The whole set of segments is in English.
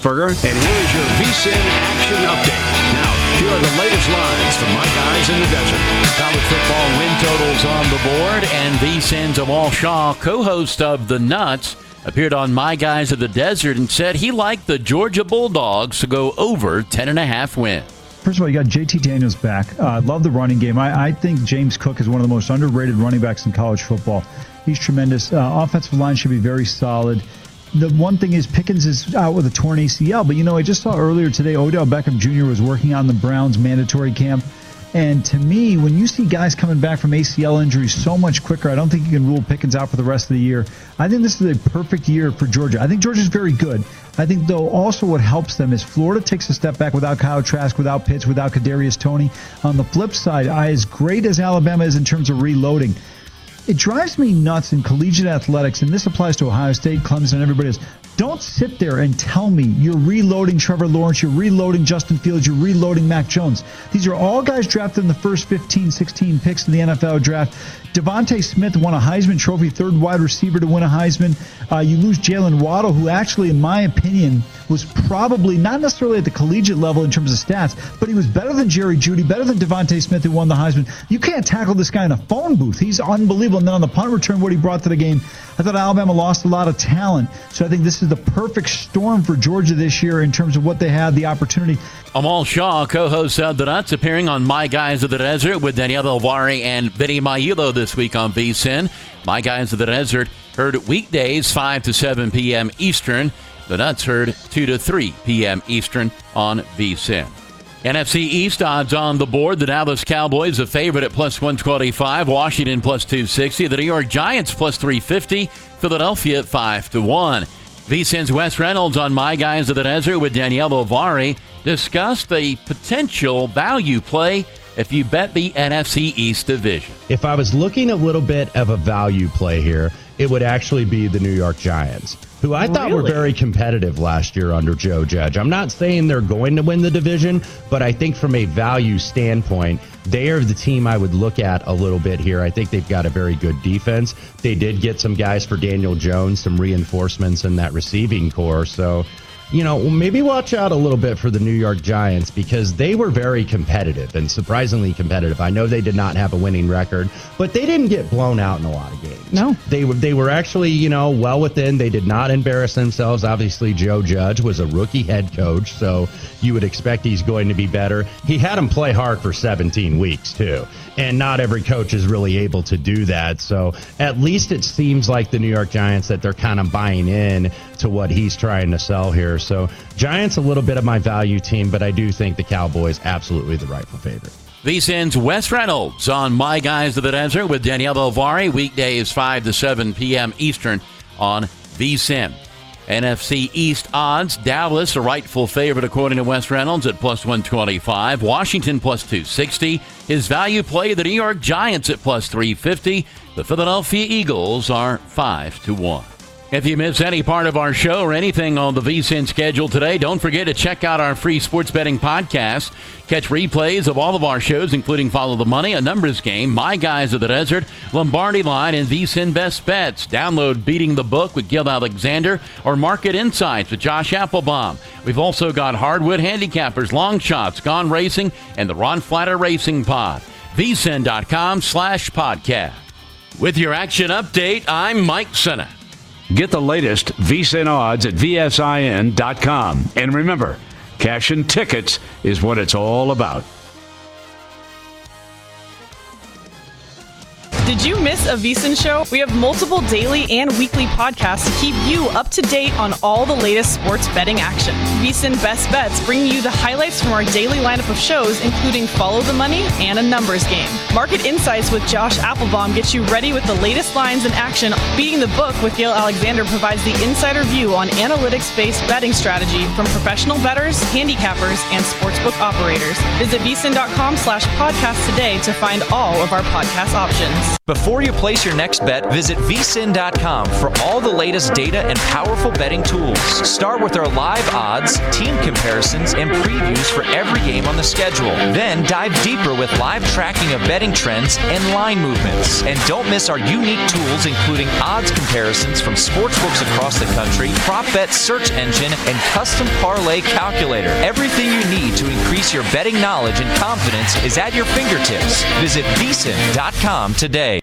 Roethlisberger. And here's your VSiN action update. Now, here are the latest lines from my guys in the desert. College football win totals on the board, and VSiN's Amal Shaw, co-host of The Nuts, appeared on My Guys of the Desert and said he liked the Georgia Bulldogs to go over 10.5 wins. First of all, you got JT Daniels back. Love the running game. I think James Cook is one of the most underrated running backs in college football. He's tremendous. Offensive line should be very solid. The one thing is Pickens is out with a torn ACL, but, I just saw earlier today Odell Beckham Jr. was working on the Browns mandatory camp. And to me, when you see guys coming back from ACL injuries so much quicker, I don't think you can rule Pickens out for the rest of the year. I think this is a perfect year for Georgia. I think Georgia's very good. I think, though, also what helps them is Florida takes a step back without Kyle Trask, without Pitts, without Kadarius Toney. On the flip side, as great as Alabama is in terms of reloading, it drives me nuts in collegiate athletics, and this applies to Ohio State, Clemson, and everybody else. Don't sit there and tell me you're reloading Trevor Lawrence, you're reloading Justin Fields, you're reloading Mac Jones. These are all guys drafted in the first 15, 16 picks in the NFL draft. Devontae Smith won a Heisman Trophy, third wide receiver to win a Heisman. You lose Jalen Waddle, who actually, in my opinion, was probably not necessarily at the collegiate level in terms of stats, but he was better than Jerry Jeudy, better than Devontae Smith, who won the Heisman. You can't tackle this guy in a phone booth. He's unbelievable. And then on the punt return, what he brought to the game, I thought Alabama lost a lot of talent. So I think this is the perfect storm for Georgia this year in terms of what they had, the opportunity. Amal Shaw, co-host of The Nuts, appearing on My Guys of the Desert with Danielle Alvari and Vinny Maillo this week on VSiN. My Guys of the Desert heard weekdays 5 to 7 p.m. Eastern. The Nuts heard 2 to 3 p.m. Eastern on VSiN. NFC East odds on the board. The Dallas Cowboys a favorite at plus 125. Washington plus 260. The New York Giants plus 350. Philadelphia at 5 to 1. VSiN's Wes Reynolds on My Guys of the Desert with Danielle Alvari discussed the potential value play if you bet the NFC East division. If I was looking a little bit of a value play here, it would actually be the New York Giants, who I thought were very competitive last year under Joe Judge. I'm not saying they're going to win the division, but I think from a value standpoint, they are the team I would look at a little bit here. I think they've got a very good defense. They did get some guys for Daniel Jones, some reinforcements in that receiving core. So, maybe watch out a little bit for the New York Giants because they were very competitive and surprisingly competitive. I know they did not have a winning record, but they didn't get blown out in a lot of games. No. They were actually, well within. They did not embarrass themselves. Obviously, Joe Judge was a rookie head coach, so you would expect he's going to be better. He had him play hard for 17 weeks, too. And not every coach is really able to do that. So at least it seems like the New York Giants that they're kind of buying in to what he's trying to sell here. So Giants a little bit of my value team, but I do think the Cowboys absolutely the rightful favorite. VSiN's Wes Reynolds on My Guys of the Desert with Danielle Alvari, weekdays 5 to 7 p.m. Eastern on VSiN. NFC East odds, Dallas a rightful favorite according to Wes Reynolds at plus 125. Washington plus 260. His value play, the New York Giants at plus 350. The Philadelphia Eagles are 5 to 1. If you miss any part of our show or anything on the VSiN schedule today, don't forget to check out our free sports betting podcast. Catch replays of all of our shows, including Follow the Money, A Numbers Game, My Guys of the Desert, Lombardi Line, and VSiN Best Bets. Download Beating the Book with Gil Alexander or Market Insights with Josh Applebaum. We've also got Hardwood Handicappers, Long Shots, Gone Racing, and the Ron Flatter Racing Pod. VSiN.com/podcast. With your action update, I'm Mike Senna. Get the latest VSiN odds at VSIN.com. And remember, cash and tickets is what it's all about. Did you miss a VSiN show? We have multiple daily and weekly podcasts to keep you up to date on all the latest sports betting action. VSiN Best Bets bring you the highlights from our daily lineup of shows, including Follow the Money and A Numbers Game. Market Insights with Josh Applebaum gets you ready with the latest lines in action. Beating the Book with Gil Alexander provides the insider view on analytics-based betting strategy from professional bettors, handicappers, and sportsbook operators. Visit VSiN.com/podcast today to find all of our podcast options. Before you place your next bet, visit vsin.com for all the latest data and powerful betting tools. Start with our live odds, team comparisons, and previews for every game on the schedule. Then dive deeper with live tracking of betting trends and line movements. And don't miss our unique tools, including odds comparisons from sportsbooks across the country, prop bet search engine, and custom parlay calculator. Everything you need to increase your betting knowledge and confidence is at your fingertips. Visit vsin.com today.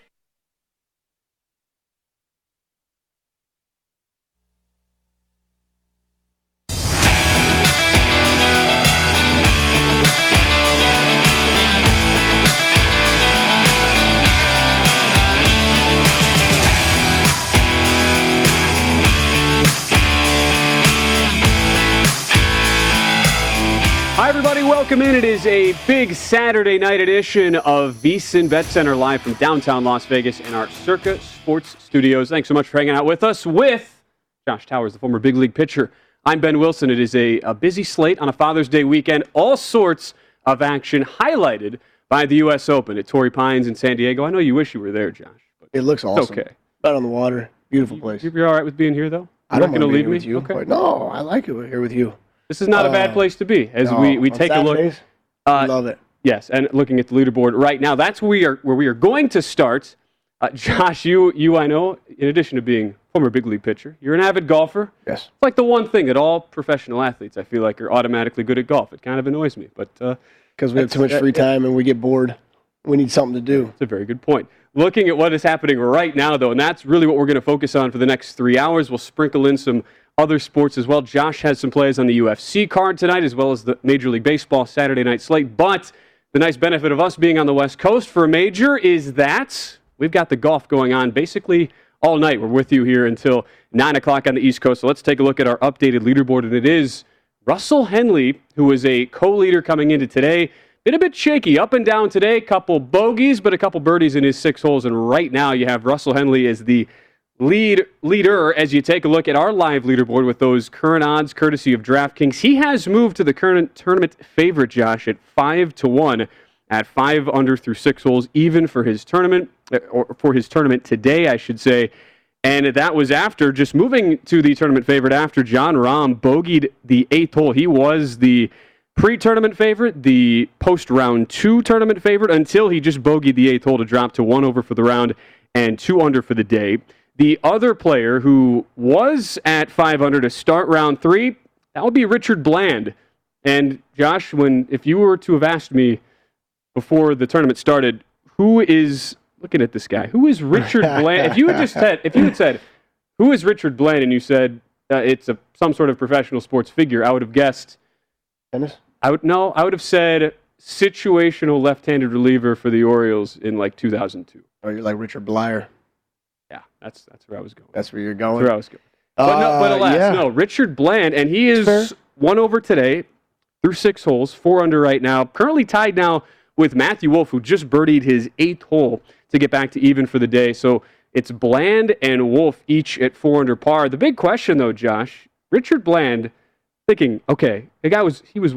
Hi, everybody. Welcome in. It is a big Saturday night edition of VSiN Bet Center live from downtown Las Vegas in our Circa Sports Studios. Thanks so much for hanging out with us with Josh Towers, the former big league pitcher. I'm Ben Wilson. It is a busy slate on a Father's Day weekend. All sorts of action highlighted by the U.S. Open at Torrey Pines in San Diego. I know you wish you were there, Josh. But it looks awesome. Okay. Out on the water. Beautiful place. You're all right with being here, though? I don't want to leave me with you. Okay. No, I like it here with you. This is not a bad place to be as we take a look. Love it. Yes, and looking at the leaderboard right now, that's where we are going to start. Josh, you I know, in addition to being former big league pitcher, you're an avid golfer. Yes. It's like the one thing that all professional athletes, I feel like, are automatically good at golf. It kind of annoys me, but because we have too much free time and we get bored, we need something to do. That's a very good point. Looking at what is happening right now, though, and that's really what we're going to focus on for the next 3 hours. We'll sprinkle in some other sports as well. Josh has some plays on the UFC card tonight, as well as the Major League Baseball Saturday night slate. But the nice benefit of us being on the West Coast for a major is that we've got the golf going on basically all night. We're with you here until 9 o'clock on the East Coast. So let's take a look at our updated leaderboard. And it is Russell Henley, who is a co-leader coming into today. Been a bit shaky up and down today. Couple bogeys, but a couple birdies in his 6 holes. And right now you have Russell Henley as the leader as you take a look at our live leaderboard with those current odds courtesy of DraftKings. He has moved to the current tournament favorite, Josh, at 5-1 at 5 under through 6 holes, even for his tournament, or for his tournament today, I should say. And that was after just moving to the tournament favorite after Jon Rahm bogeyed the 8th hole. He was the pre-tournament favorite, the post-round 2 tournament favorite, until he just bogeyed the 8th hole to drop to 1 over for the round and 2 under for the day. The other player who was at 5 under to start round 3, that would be Richard Bland. And Josh, if you were to have asked me before the tournament started, who is looking at this guy? Who is Richard Bland? If you had said, who is Richard Bland, and you said it's some sort of professional sports figure, I would have guessed tennis. I would have said situational left-handed reliever for the Orioles in like 2002. Oh, you're like Richard Blyer. Yeah, that's where I was going. That's where you're going? That's where I was going. But alas, no, Richard Bland, and he is 1 over today through 6 holes, 4 under right now. Currently tied now with Matthew Wolff, who just birdied his 8th hole to get back to even for the day. So it's Bland and Wolff each at 4 under par. The big question, though, Josh, Richard Bland, thinking, okay, he was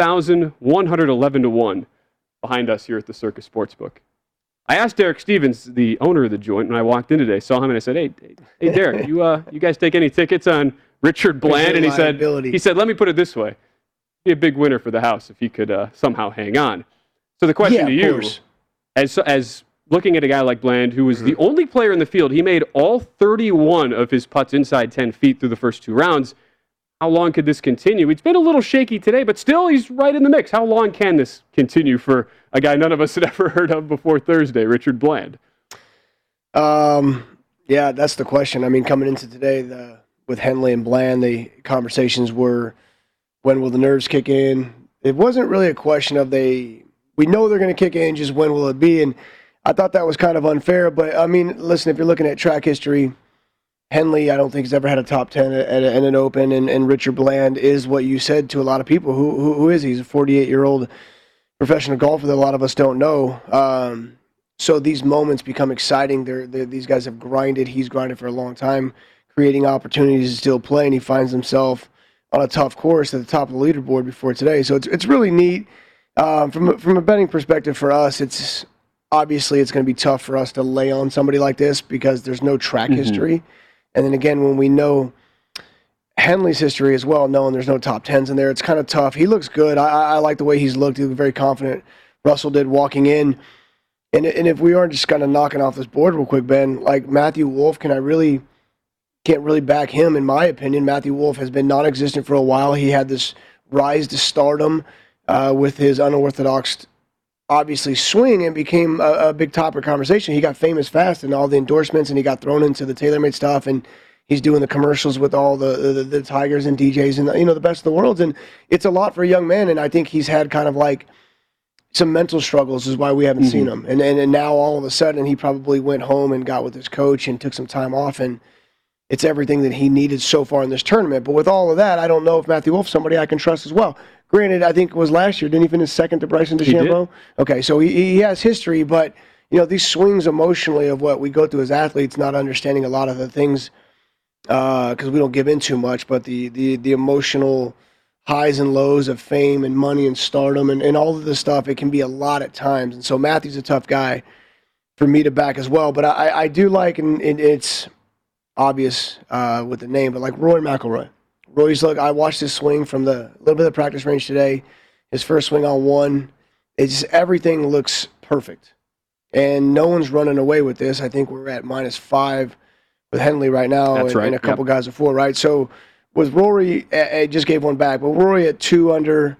1,111 to 1 behind us here at the Circa Sportsbook. I asked Derek Stevens, the owner of the joint, when I walked in today, saw him, and I said, hey Derek, you guys take any tickets on Richard Bland? And he said, let me put it this way. Be a big winner for the house if he could somehow hang on. So the question to you, as looking at a guy like Bland, who was the only player in the field, he made all 31 of his putts inside 10 feet through the first 2 rounds. How long could this continue? It's been a little shaky today, but still he's right in the mix. How long can this continue for a guy none of us had ever heard of before Thursday, Richard Bland? Yeah, that's the question. I mean, coming into today with Henley and Bland, the conversations were, when will the nerves kick in? It wasn't really a question of we know they're going to kick in, just when will it be? And I thought that was kind of unfair. But, I mean, listen, if you're looking at track history, Henley, I don't think, has ever had a top 10 at an Open, and Richard Bland is what you said to a lot of people. Who is he? He's a 48-year-old professional golfer that a lot of us don't know. So these moments become exciting. These guys have grinded. He's grinded for a long time, creating opportunities to still play, and he finds himself on a tough course at the top of the leaderboard before today. So it's really neat. From a betting perspective for us, obviously it's going to be tough for us to lay on somebody like this because there's no track history. And then again, when we know Henley's history as well, knowing there's no top 10s in there, it's kind of tough. He looks good. I like the way he's looked. He looked very confident. Russell did walking in. And if we aren't just kind of knocking off this board real quick, Ben, like Matthew Wolff, can't really back him, in my opinion. Matthew Wolff has been non-existent for a while. He had this rise to stardom with his unorthodox, obviously, swing and became a big topic of conversation. He got famous fast and all the endorsements, and he got thrown into the TaylorMade stuff, and he's doing the commercials with all the Tigers and DJs and, the best of the worlds. And it's a lot for a young man, and I think he's had kind of like some mental struggles is why we haven't seen him. And now all of a sudden he probably went home and got with his coach and took some time off, and it's everything that he needed so far in this tournament. But with all of that, I don't know if Matthew Wolff's somebody I can trust as well. Granted, I think it was last year. Didn't he finish second to Bryson DeChambeau? Okay, so he has history, but these swings emotionally of what we go through as athletes, not understanding a lot of the things because we don't give in too much, but the emotional highs and lows of fame and money and stardom and all of this stuff, it can be a lot at times. And so Matthew's a tough guy for me to back as well. But I do like, and it's obvious with the name, but like Rory McIlroy. I watched his swing from the little bit of the practice range today. His first swing on one, it's just everything looks perfect. And no one's running away with this. I think we're at -5 with Henley right now. That's right. And a couple guys at 4, right? So with Rory, I just gave one back, but Rory at 2 under,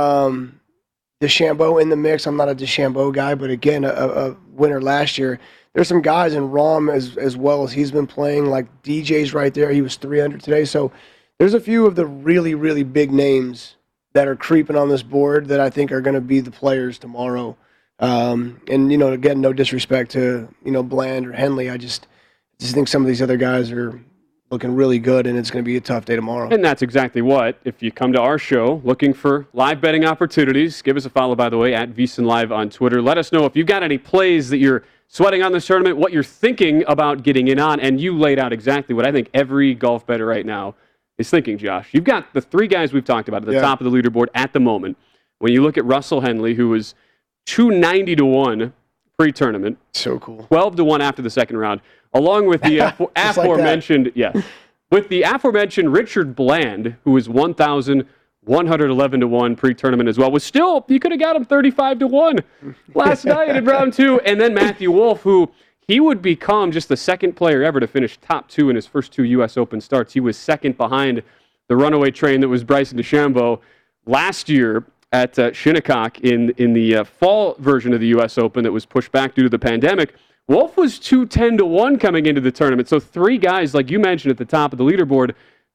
DeChambeau in the mix. I'm not a DeChambeau guy, but again, a winner last year. There's some guys in Rahm as well as he's been playing, like DJ's right there. He was 3 under today. So there's a few of the really, really big names that are creeping on this board that I think are going to be the players tomorrow. And, again, no disrespect to, Bland or Henley. I just think some of these other guys are looking really good, and it's going to be a tough day tomorrow. And that's exactly what. If you come to our show looking for live betting opportunities, give us a follow, by the way, at VSiN Live on Twitter. Let us know if you've got any plays that you're sweating on this tournament, what you're thinking about getting in on, and you laid out exactly what I think every golf bettor right now is thinking, Josh. You've got the 3 guys we've talked about at the top of the leaderboard at the moment. When you look at Russell Henley, who was 290 to 1 pre-tournament. So cool. 12 to 1 after the second round. Along with the aforementioned, with the aforementioned Richard Bland, who was 1,111 to 1 pre-tournament as well, was still, you could have got him 35 to 1 last night in round 2. And then Matthew Wolff, who he would become just the second player ever to finish top 2 in his first 2 U.S. Open starts. He was second behind the runaway train that was Bryson DeChambeau last year at Shinnecock in the fall version of the U.S. Open that was pushed back due to the pandemic. Wolff was 210 to 1 coming into the tournament. So 3 guys, like you mentioned at the top of the leaderboard,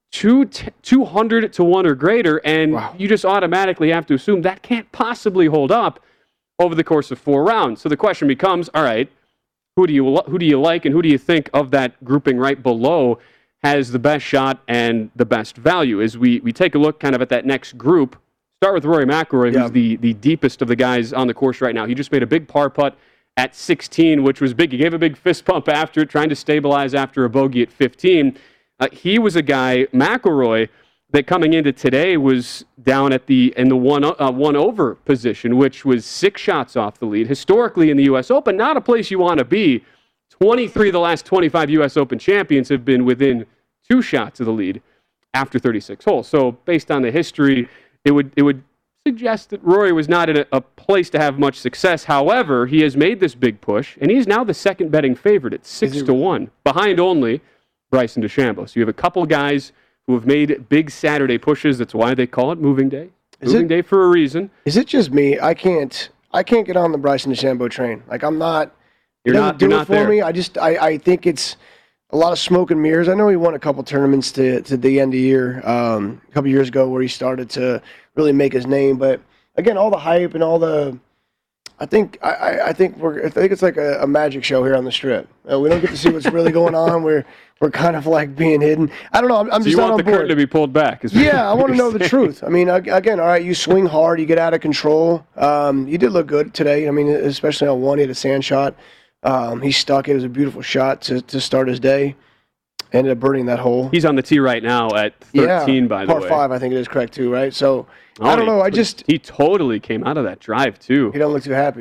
200 to 1 or greater, and you just automatically have to assume that can't possibly hold up over the course of 4 rounds. So the question becomes, all right, who do you like, and who do you think of that grouping right below has the best shot and the best value? As we take a look kind of at that next group, start with Rory McIlroy, who's the deepest of the guys on the course right now. He just made a big par putt at 16, which was big. He gave a big fist pump after it, trying to stabilize after a bogey at 15. He was a guy, McIlroy, that coming into today was down in the one over position, which was 6 shots off the lead. Historically in the U.S. Open, not a place you want to be. 23 of the last 25 U.S. Open champions have been within 2 shots of the lead after 36 holes. So based on the history, it would suggest that Rory was not in a place to have much success. However, he has made this big push, and he's now the second betting favorite at 6 to 1, behind only Bryson DeChambeau. So you have a couple guys who have made big Saturday pushes. That's why they call it Moving Day. Moving Day for a reason. Is it just me? I can't get on the Bryson DeChambeau train. Like, I'm not. You're not for me. I think it's a lot of smoke and mirrors. I know he won a couple tournaments to the end of the year a couple years ago where he started to really make his name. But again, all the hype and all the, I think it's like a magic show here on the Strip. We don't get to see what's really going on. We're kind of like being hidden. I don't know. I'm just not on board. You want the curtain to be pulled back? Yeah, I want to know the truth. I mean, again, all right, you swing hard, you get out of control. You did look good today. I mean, especially on one, he had a sand shot. He stuck it. It was a beautiful shot to start his day. Ended up burning that hole. He's on the tee right now at 13, by the way. Par 5, I think it is correct, too, right? So, I don't know. He totally came out of that drive, too. He don't look too happy.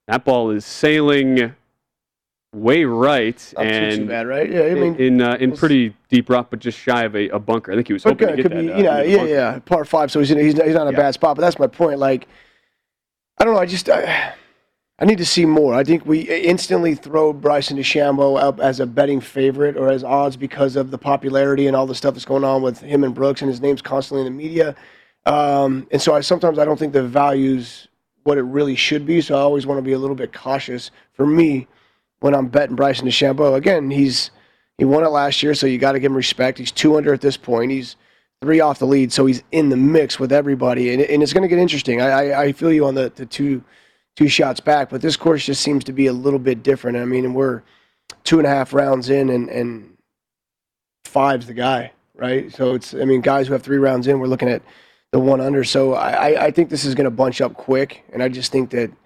That ball is sailing way right, Not and too bad, right? Yeah, I mean, in pretty deep rough, but just shy of a bunker. I think he was hoping to get that. Par 5, so he's not in a bad spot. But that's my point. Like, I don't know. I need to see more. I think we instantly throw Bryson DeChambeau up as a betting favorite or as odds because of the popularity and all the stuff that's going on with him and Brooks, and his name's constantly in the media. And so sometimes I don't think the value's what it really should be. So I always want to be a little bit cautious. For me, when I'm betting Bryson DeChambeau, again, he won it last year, so you got to give him respect. He's 2 under at this point. He's 3 off the lead, so he's in the mix with everybody, and it's going to get interesting. I feel you on the two shots back, but this course just seems to be a little bit different. I mean, we're 2.5 rounds in, and 5's the guy, right? So guys who have 3 rounds in, we're looking at the 1 under. So I think this is going to bunch up quick, and I just think that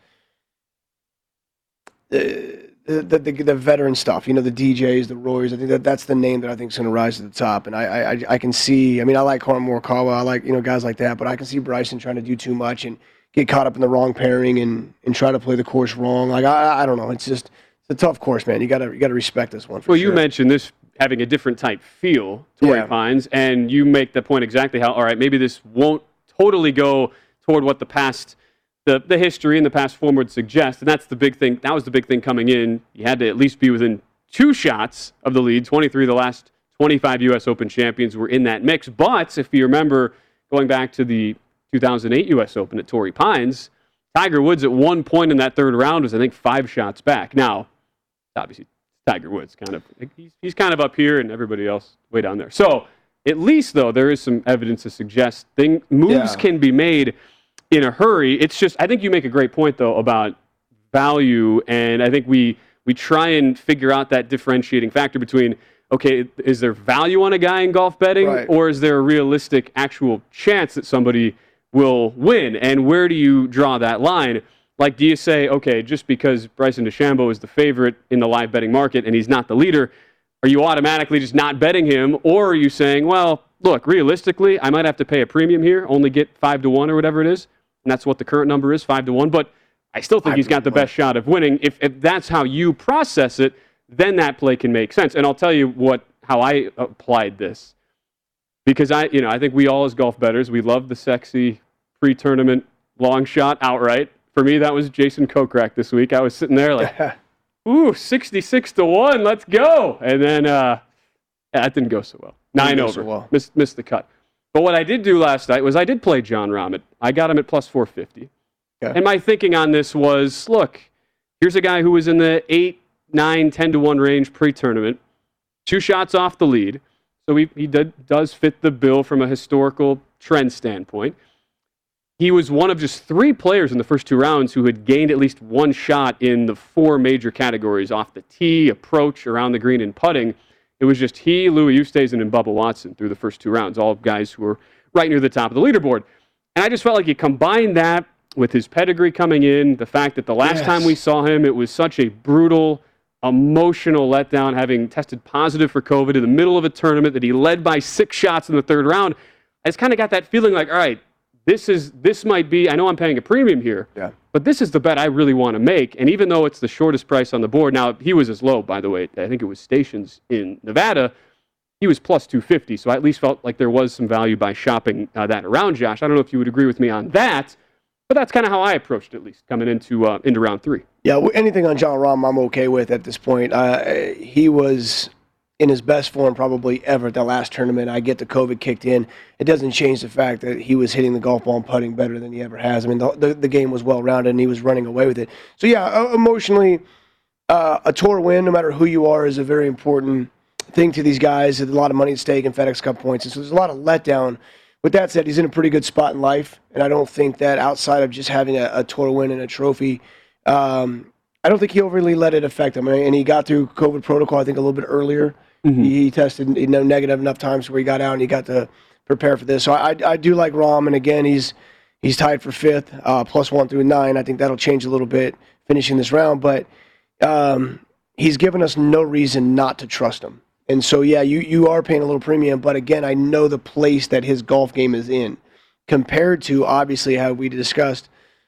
the veteran stuff, the DJs, the Roys, I think that's the name that I think is going to rise to the top. And I can see, I like Collin Morikawa, I like guys like that, but I can see Bryson trying to do too much and get caught up in the wrong pairing and try to play the course wrong. Like I don't know, it's a tough course, man. You got to respect this one. You mentioned this having a different type feel, Torrey Pines, and you make the point exactly how. All right, maybe this won't totally go toward what the past. The history and the past form would suggest, and that's the big thing. That was the big thing coming in. You had to at least be within 2 shots of the lead. 23 of the last 25 U.S. Open champions were in that mix. But if you remember going back to the 2008 U.S. Open at Torrey Pines, Tiger Woods at one point in that third round was, I think, 5 shots back. Now, obviously, Tiger Woods he's kind of up here and everybody else way down there. So at least, though, there is some evidence to suggest moves can be made in a hurry. It's just, I think you make a great point, though, about value, and I think we try and figure out that differentiating factor between, okay, is there value on a guy in golf betting, or is there a realistic actual chance that somebody will win? And where do you draw that line? Like, do you say, okay, just because Bryson DeChambeau is the favorite in the live betting market and he's not the leader, are you automatically just not betting him? Or are you saying, well, look, realistically, I might have to pay a premium here, only get 5-1 or whatever it is, and that's what the current number is, 5-1, but I still think he's got the best shot of winning. If that's how you process it, then that play can make sense. And I'll tell you how I applied this. Because I think we all as golf bettors, we love the sexy pre-tournament long shot outright. For me, that was Jason Kokrak this week. I was sitting there like, ooh, 66-1, let's go. And then that didn't go so well. 9 over, so missed the cut. But what I did do last night was I did play Jon Rahm. I got him at plus 450. Okay. And my thinking on this was, look, here's a guy who was in the 8, 9, 10-1 range pre-tournament, 2 shots off the lead. So he does fit the bill from a historical trend standpoint. He was one of just 3 players in the first 2 rounds who had gained at least 1 shot in the 4 major categories: off the tee, approach, around the green, and putting. It was just he, Louis Oosthuizen, and Bubba Watson through the first 2 rounds, all guys who were right near the top of the leaderboard. And I just felt like you combine that with his pedigree coming in, the fact that the last time we saw him, it was such a brutal, emotional letdown, having tested positive for COVID in the middle of a tournament that he led by 6 shots in the 3rd round. I just kind of got that feeling like, all right, this might be, I know I'm paying a premium here, but this is the bet I really want to make. And even though it's the shortest price on the board, now he was as low, by the way, I think it was Stations in Nevada, he was plus 250, so I at least felt like there was some value by shopping that around, Josh. I don't know if you would agree with me on that, but that's kind of how I approached it, at least, coming into round 3. Yeah, anything on Jon Rahm I'm okay with at this point. He was in his best form probably ever at the last tournament. I get the COVID kicked in. It doesn't change the fact that he was hitting the golf ball and putting better than he ever has. I mean, the game was well-rounded, and he was running away with it. So, yeah, emotionally, a tour win, no matter who you are, is a very important thing to these guys. There's a lot of money at stake in FedEx Cup points, and so there's a lot of letdown. With that said, he's in a pretty good spot in life, and I don't think that outside of just having a tour win and a trophy, I don't think he overly let it affect him. And he got through COVID protocol, I think, a little bit earlier. Mm-hmm. He tested negative enough times where he got out and he got to prepare for this. So I do like Rahm, and again, he's tied for 5th, plus 1 through 9. I think that'll change a little bit finishing this round, but he's given us no reason not to trust him. And so, yeah, you are paying a little premium, but again, I know the place that his golf game is in compared to, obviously, how we discussed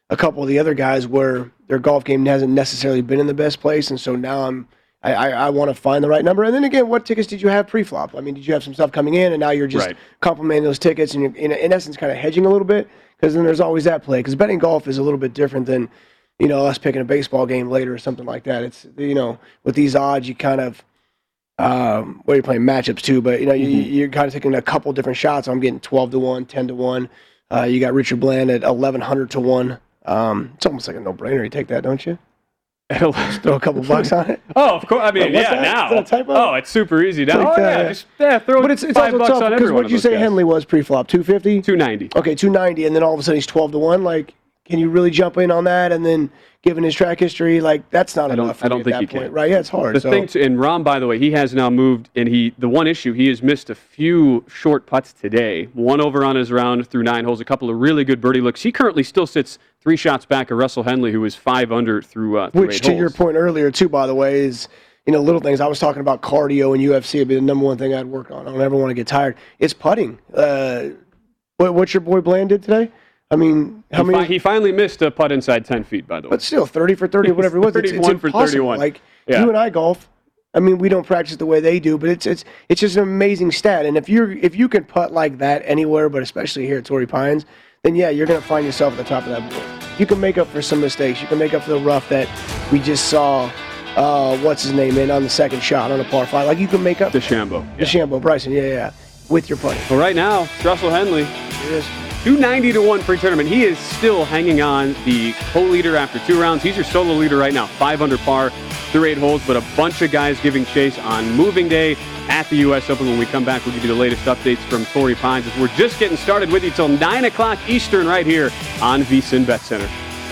a couple of the other guys where their golf game hasn't necessarily been in the best place, and so now I want to find the right number. And then again, what tickets did you have pre-flop? I mean, did you have some stuff coming in, and now you're just complementing those tickets, and you're in essence kind of hedging a little bit? Because then there's always that play. Because betting golf is a little bit different than, us picking a baseball game later or something like that. It's, with these odds, you kind of, you're playing matchups too, but, you're kind of taking a couple different shots. I'm getting 12-1, 10-1. You got Richard Bland at 1,100 to 1. It's almost like a no-brainer. You take that, don't you? Just throw a couple bucks on it. Oh, of course. I mean, now. Is that a typo? Oh, it's super easy now. Just throw but it's $5 also tough, on everyone. because what did you say Henley was pre-flop? 250? 290. Okay, 290, and then all of a sudden he's 12-1. Like, can you really jump in on that? And then, given his track history, like, that's not enough. I don't think he can. Right? Yeah, it's hard. The thing, and Rahm, by the way, he has now moved, and the one issue, he has missed a few short putts today. 1 over on his round through 9 holes, a couple of really good birdie looks. He currently still sits 3 shots back of Russell Henley, who is 5 under through 8 holes. Which, to your point earlier, too, by the way, is, little things. I was talking about cardio and UFC. It'd be the number one thing I'd work on. I don't ever want to get tired. It's putting. What's your boy Bland did today? I mean, how many? He finally missed a putt inside 10 feet, by the way. But still, 30 for 30, whatever it was. 31 it's for impossible. 31. Like, you and I golf. I mean, we don't practice the way they do, but it's just an amazing stat. And if you can putt like that anywhere, but especially here at Torrey Pines, then yeah, you're going to find yourself at the top of that board. You can make up for some mistakes. You can make up for the rough that we just saw. What's his name in on the second shot on a par 5? Like, you can make up. DeChambeau, Bryson, yeah, with your putting. Well, right now, Russell Henley is 290 to 1 pre-tournament. He is still hanging on the co-leader after 2 rounds. He's your solo leader right now, 5 under par through 8 holes, but a bunch of guys giving chase on moving day at the U.S. Open. When we come back, we'll give you the latest updates from Torrey Pines. We're just getting started with you till 9 o'clock Eastern right here on VSiN Bet Center.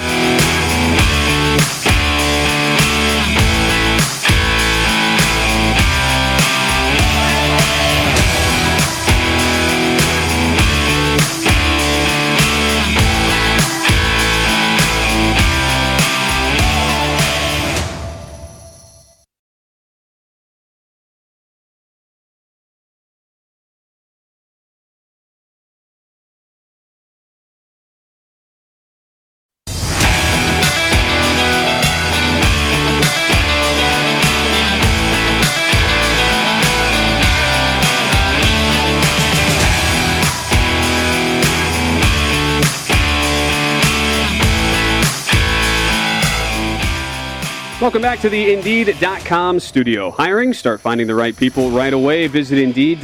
Welcome back to the Indeed.com studio. Hiring? Start finding the right people right away. Visit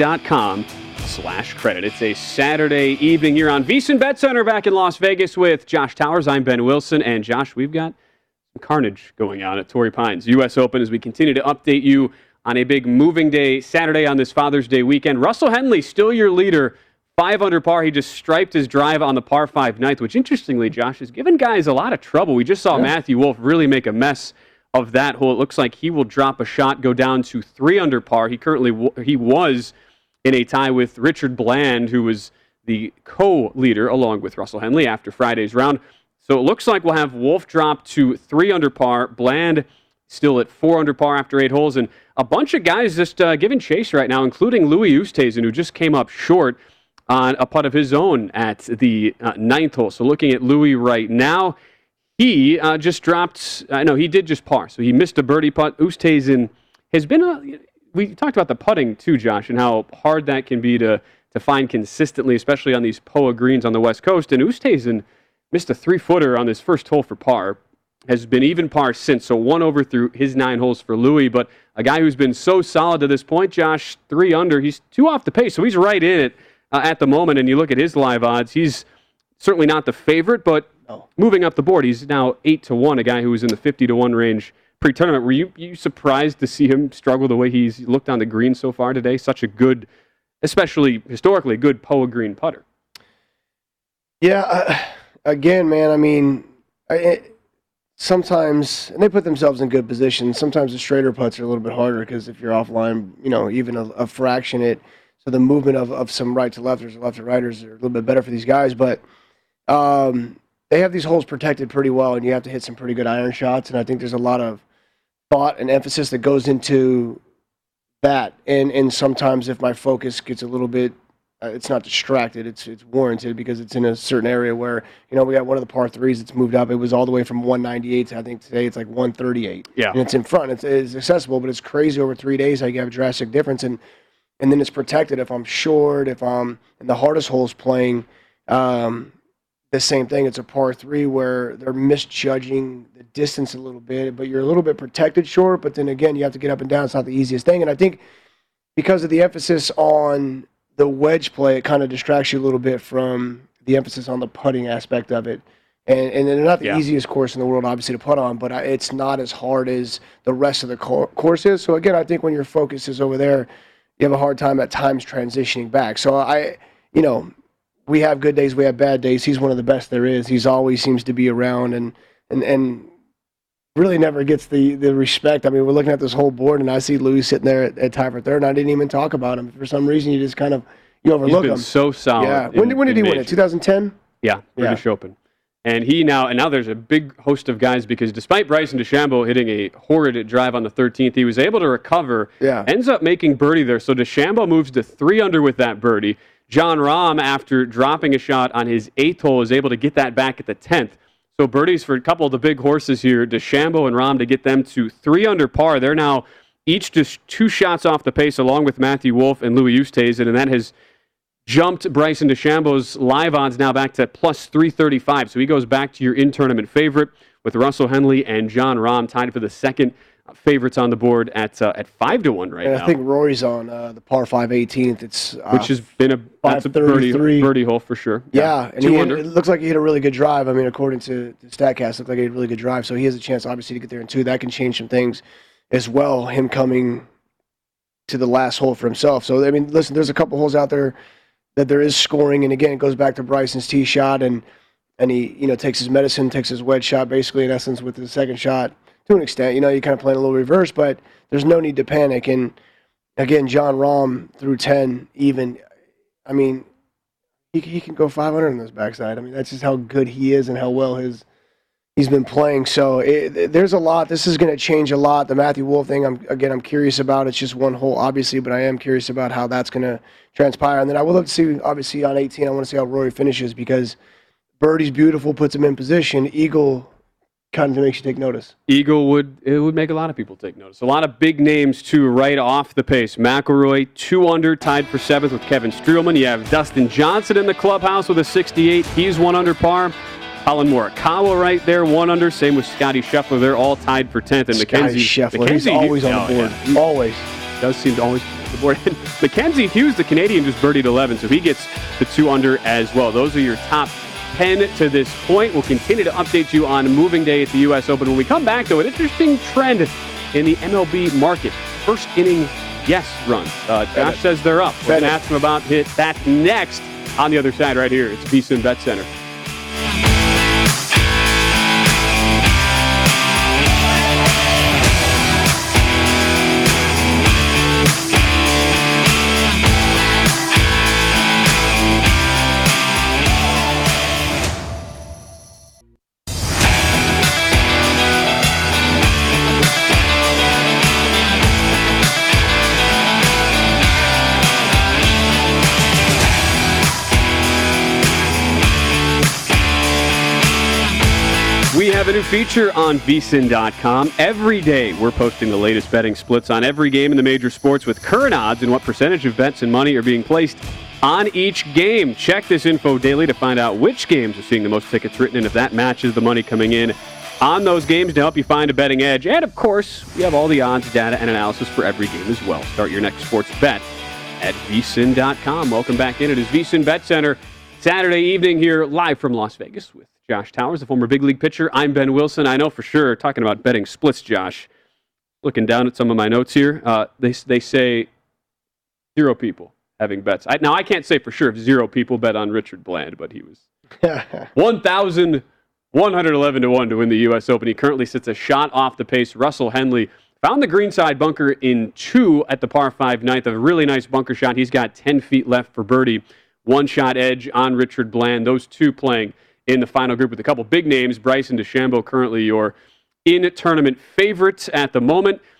Indeed.com/credit. It's a Saturday evening. You're on VSiN Bet Center back in Las Vegas with Josh Towers. I'm Ben Wilson. And Josh, we've got some carnage going on at Torrey Pines U.S. Open as we continue to update you on a big moving day Saturday on this Father's Day weekend. Russell Henley, still your leader, 5 under par. He just striped his drive on the par 5 ninth, which interestingly, Josh, has given guys a lot of trouble. We just saw Matthew Wolff really make a mess of that hole. It looks like he will drop a shot, go down to 3 under par. He was in a tie with Richard Bland, who was the co-leader along with Russell Henley after Friday's round. So it looks like we'll have Wolff drop to 3 under par, Bland still at 4 under par after 8 holes, and a bunch of guys just giving chase right now, including Louis Oosthuizen, who just came up short on a putt of his own at the 9th hole. So looking at Louis right now, he just dropped, he did just par, so he missed a birdie putt. Oosthuizen has been, we talked about the putting too, Josh, and how hard that can be to find consistently, especially on these POA greens on the West Coast. And Oosthuizen missed a 3-footer on his first hole for par, has been even par since, so 1 over through his 9 holes for Louis. But a guy who's been so solid to this point, Josh, 3 under, he's 2 off the pace, so he's right in it at the moment. And you look at his live odds, he's certainly not the favorite, but moving up the board, he's now 8 to 1, a guy who was in the 50 to 1 range pre-tournament. Were you surprised to see him struggle the way he's looked on the green so far today? Such a good, especially historically, good POA green putter. Yeah, again, man, I mean, sometimes, and they put themselves in good positions, sometimes the straighter putts are a little bit harder because if you're offline, even a fraction so the movement of some right to lefters or left to righters are a little bit better for these guys, but they have these holes protected pretty well, and you have to hit some pretty good iron shots, and I think there's a lot of thought and emphasis that goes into that, and sometimes if my focus gets a little bit it's not distracted. It's warranted because it's in a certain area where, we got one of the par threes that's moved up. It was all the way from 198 to I think today it's like 138. Yeah. And it's in front. It's accessible, but it's crazy over 3 days how you have a drastic difference. And then it's protected if I'm short, if I'm in the hardest holes playing. The same thing. It's a par three where they're misjudging the distance a little bit, but you're a little bit protected short. But then again, you have to get up and down. It's not the easiest thing. And I think because of the emphasis on the wedge play, it kind of distracts you a little bit from the emphasis on the putting aspect of it. And they're not the easiest course in the world, obviously, to putt on, but it's not as hard as the rest of the course is. So again, I think when your focus is over there, you have a hard time at times transitioning back. So we have good days, we have bad days. He's one of the best there is. He's always seems to be around and really never gets the respect. I mean, we're looking at this whole board, and I see Louis sitting there at tie for third, and I didn't even talk about him. For some reason, you just kind of overlook him. He's been so solid. Yeah. When did he win it? 2010? Yeah, British Open. And now there's a big host of guys because despite Bryson DeChambeau hitting a horrid drive on the 13th, he was able to recover, ends up making birdie there. So DeChambeau moves to 3 under with that birdie. Jon Rahm, after dropping a shot on his 8th hole, is able to get that back at the 10th. So birdies for a couple of the big horses here, DeChambeau and Rahm, to get them to 3 under par. They're now each just 2 shots off the pace, along with Matthew Wolff and Louis Oosthuizen, and that has jumped Bryson DeChambeau's live odds now back to plus 335. So he goes back to your in-tournament favorite with Russell Henley and Jon Rahm tied for the second favorites on the board at 5-1 right now. I think Rory's on the par 5 18th. It's which has been that's a birdie hole for sure. Yeah, and it looks like he hit a really good drive. I mean, according to StatCast, it looked like he had a really good drive. So he has a chance, obviously, to get there in 2. That can change some things as well, him coming to the last hole for himself. So, I mean, listen, there's a couple holes out there that there is scoring, and again, it goes back to Bryson's tee shot, and he takes his medicine, takes his wedge shot, basically in essence with his second shot to an extent. You're kind of playing a little reverse, but there's no need to panic. And again, Jon Rahm through 10 even. I mean, he can go 500 on this backside. I mean, that's just how good he is and how well he's been playing. So there's a lot. This is going to change a lot. The Matthew Wolff thing, I'm curious about. It's just one hole, obviously, but I am curious about how that's going to transpire. And then I would love to see, obviously, on 18, I want to see how Rory finishes because birdie's beautiful, puts him in position. Eagle kind of makes you take notice. Eagle would make a lot of people take notice. A lot of big names, too, right off the pace. McIlroy, 2 under, tied for 7th with Kevin Streelman. You have Dustin Johnson in the clubhouse with a 68. He's 1 under par. Colin Morikawa right there, 1 under. Same with Scotty Scheffler. They're all tied for 10th. And Scotty Scheffler, he's always on the board. Yeah. Always. Does seem to always be on the board. And Mackenzie Hughes, the Canadian, just birdied 11, so he gets the 2 under as well. Those are your top 10 to this point. We'll continue to update you on moving day at the U.S. Open. When we come back, though, an interesting trend in the MLB market. First inning yes run. Josh says they're up. We're going to ask him about that next on the other side right here. It's VSiN Bet Center. We have a new feature on VSiN.com. Every day we're posting the latest betting splits on every game in the major sports with current odds and what percentage of bets and money are being placed on each game. Check this info daily to find out which games are seeing the most tickets written and if that matches the money coming in on those games to help you find a betting edge. And, of course, we have all the odds, data, and analysis for every game as well. Start your next sports bet at VSiN.com. Welcome back in. It is VSiN Bet Center, Saturday evening here live from Las Vegas with Josh Towers, the former big league pitcher. I'm Ben Wilson. I know for sure, talking about betting splits, Josh, looking down at some of my notes here, they say 0 people having bets. Now, I can't say for sure if 0 people bet on Richard Bland, but he was 1,111 to 1 to win the U.S. Open. He currently sits a shot off the pace. Russell Henley found the greenside bunker in 2 at the par 5 ninth. A really nice bunker shot. He's got 10 feet left for birdie. 1-shot edge on Richard Bland. Those 2 playing in the final group with a couple big names. Bryson DeChambeau currently your in-tournament favorites at the moment.